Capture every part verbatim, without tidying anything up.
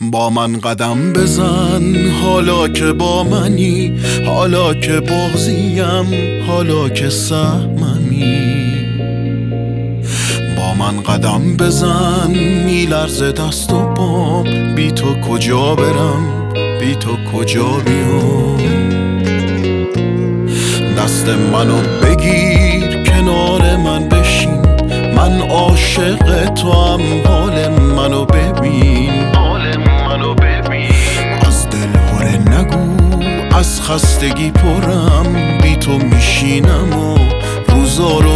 با من قدم بزن حالا که با منی، حالا که بازیم، حالا که سهممی. با من قدم بزن میلرزه دست و پام، بی تو کجا برم، بی تو کجا بیام. دست منو بگیر کنار من بشین، من عاشق تو هم، حال منو ببین، حال منو ببین. از دل هره نگو، از خستگی پرم، بی تو میشینم و روزا رو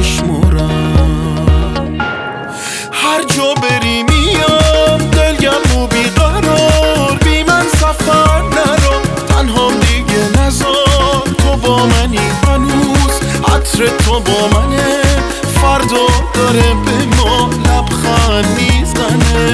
میشمرم. هر جا بری میام دلگرم و بیقرار، بی من سفر نرو، تنها دیگه نزار. تو با منی هنوز، عطر تو با منه، فردا داره به ما لبخند میزنه.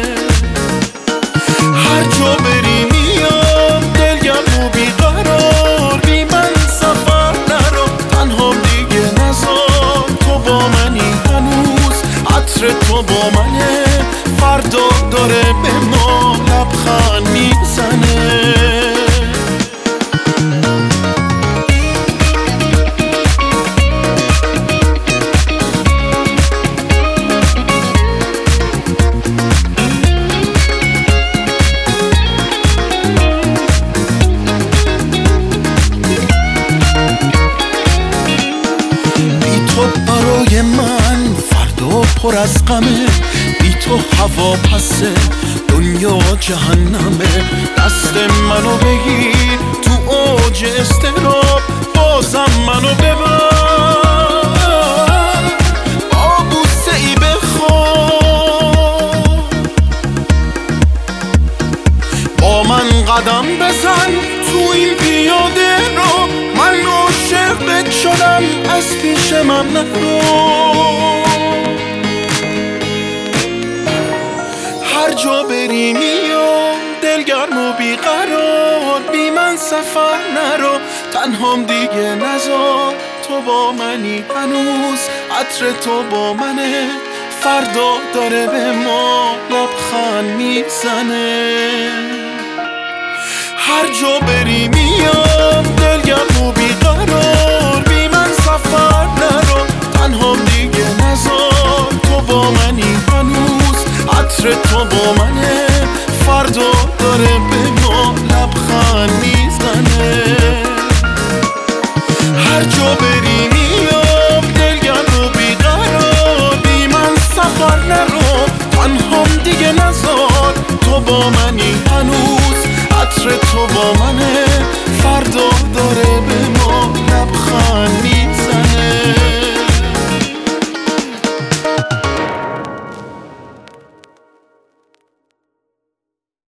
هر جا بری میام دلگرم و بیقرار، بی من سفر نرو، تنها دیگه نزار. تو با منی هنوز، عطر تو با منه، فردا داره به ما لبخند میزنه. برای من فردا پر از غمه، بی تو هوا پسه، دنیا جهنمه. دست منو بگیر تو اوج اضطراب، بازم منو ببر، با بوسه ای بخواب. با من قدم بزن تو این پیاده رو، من عاشقت شدم، از پیش من نرو. هر جا بری میام دلگرم و بیقرار، بی من سفر نرو، تنهام دیگه نزار. تو با منی هنوز، عطر تو با منه، فردا داره به ما لبخند میزنه. هر جا بری میام دلگرم و بیقرار، بی من سفر نرو، تنها دیگه نزار. تو با منی هنوز، عطر تو با منه، فردا داره به ما لبخند میزنه. هر جا بری میام دلگرم و بیقرار، بی من سفر نرو، تنها دیگه نزار. تو با منی هنوز، عطر تو با منه، فردا داره به ما لبخند